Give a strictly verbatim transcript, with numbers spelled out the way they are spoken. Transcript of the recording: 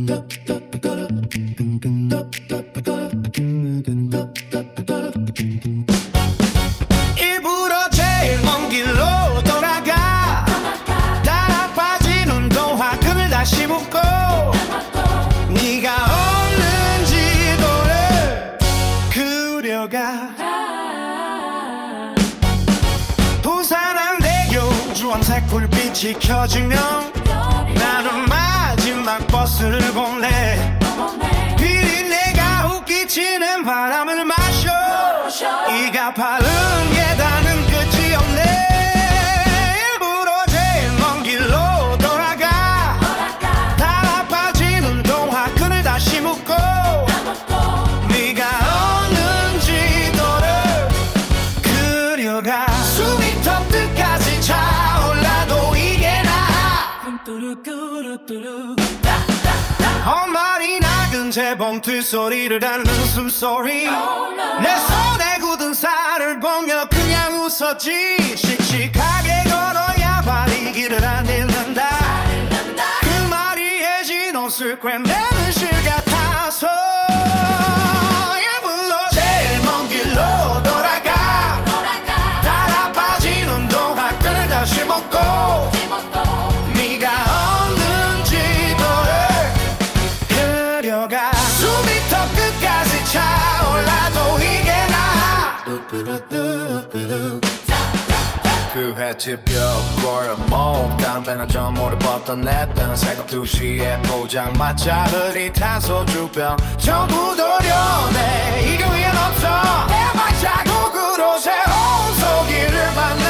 일부러 제일 먼 길로 돌아가 따라 빠진 운동화 끈을 다시 묶고 네가 없는 지도를 그려가 부산항대교 주황색 불빛이 켜지면 나는 마지막 버스를 볼래 비린내가 웃기치는 바람을 마셔 이가 바른 계단은 끝이 없네 일부러 제일 먼 길로 돌아가 따라 빠진 운동화 끈을 다시 묶고 네가 없는 지도를 그려가 숨이 턱 끝까지 차올라도 이게 나 헛말이 작은 재봉틀 소리를 닿는 숨소리 내 손에 굳은 살을 보며 그냥 웃었지 씩씩하게 걸어야 발이 길을 안 잃는다 그 말이 해진 옷을 꿰매는 실 같아서 일부러 제일 먼 길로 돌아가 따라 빠진 운동화 끈을 다시 묶고 네가 없는 지도를 그려가 숨이 턱 끝까지 차올라도 이게 나 그 횟집뼈 골목 담배나 좀 오래 벗던 내던 새벽 두 시에 포장마차 흐릿한 소주병 전부 도려내 이게 위엔 없어 내 발자국으로 새로운 소기를 만나